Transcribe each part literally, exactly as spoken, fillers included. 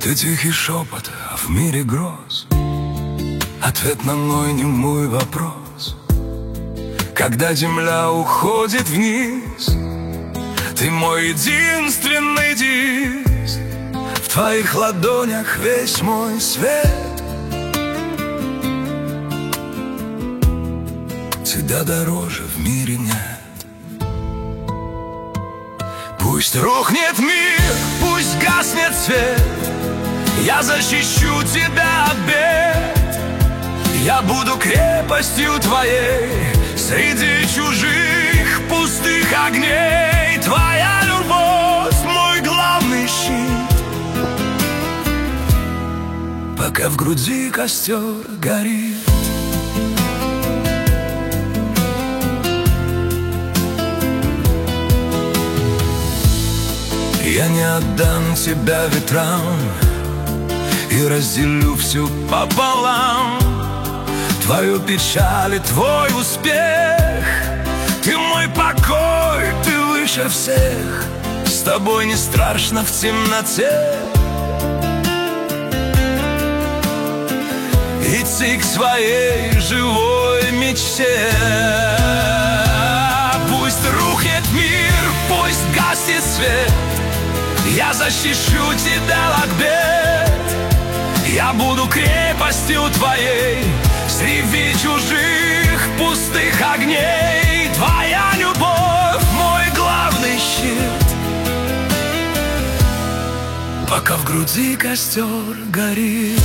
Ты тихий шепот в мире гроз, ответ на мой немой вопрос. Когда земля уходит вниз, ты мой единственный девиз. В твоих ладонях весь мой свет. Тебя дороже в мире нет. Пусть рухнет мир, пусть гаснет свет, я защищу тебя от бед. Я буду крепостью твоей среди чужих пустых огней. Твоя любовь — мой главный щит, пока в груди костер горит. Я не отдам тебя ветрам и разделю всю пополам. Твою печаль и твой успех, ты мой покой, ты выше всех. С тобой не страшно в темноте идти к своей живой мечте. Пусть рухнет мир, пусть гаснет свет, я защищу тебя от бед. Я буду крепостью твоей среди чужих пустых огней. Твоя любовь — мой главный щит, пока в груди костер горит.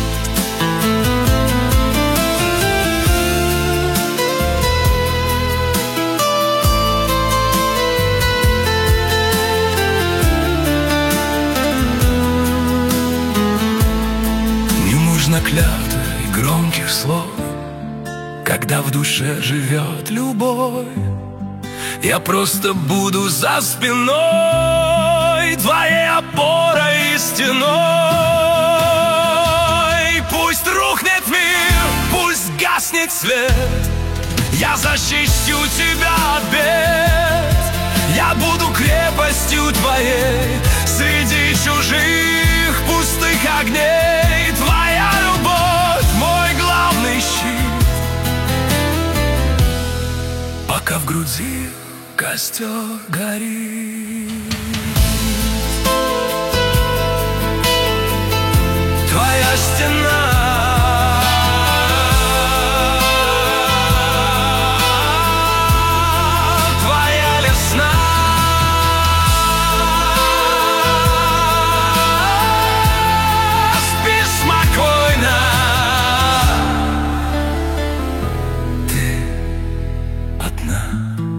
Клятв и громких слов, когда в душе живет любовь, я просто буду за спиной твоей опорой и стеной. Пусть рухнет мир, пусть гаснет свет, я защищу тебя от бед. Я буду крепостью твоей среди чужих пустых огней. Твоя любовь — мой главный щит, пока в груди костер горит. Твоя стена одна.